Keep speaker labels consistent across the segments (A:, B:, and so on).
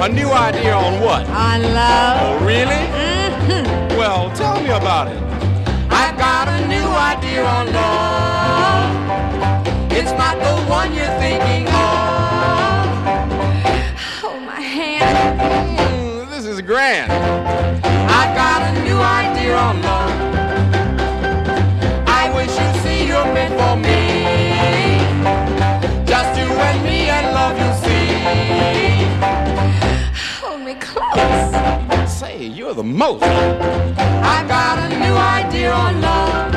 A: A new idea on what?
B: On love.
A: Oh, really?
B: Mm-hmm.
A: Well, tell me about it.
C: I've got a new idea on love. It's not the one you're thinking of.
B: Hold my hand.
A: This is grand.
C: I've got a new idea on love. I wish you'd see you're meant for me. Just you and me and love, you see.
B: Hold me close.
A: Say, you're the most.
C: I've got a new idea on love.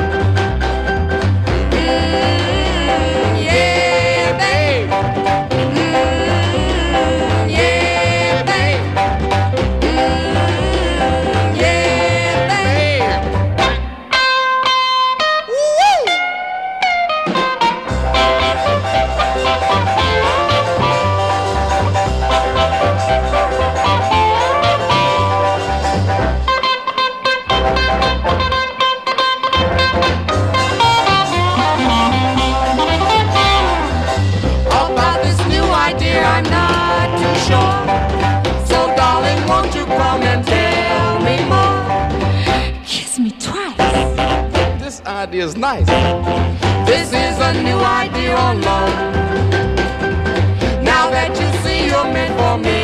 C: Yeah, babe. Yeah, babe. Yeah, babe.
A: Woo!
C: About this new idea, I'm not too sure. So, darling, won't you come and tell me more?
B: Kiss me twice.
A: This idea's nice.
C: This is a new idea on love. Now that you see you're meant for me,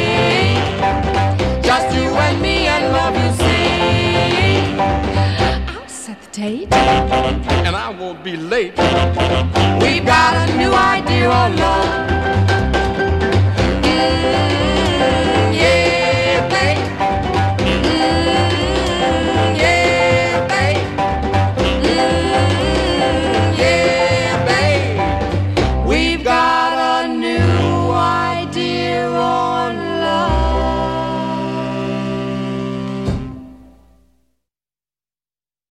C: just you and me and love, you see.
B: I'll set the date.
A: And I won't be late.
C: We've got a new idea on love.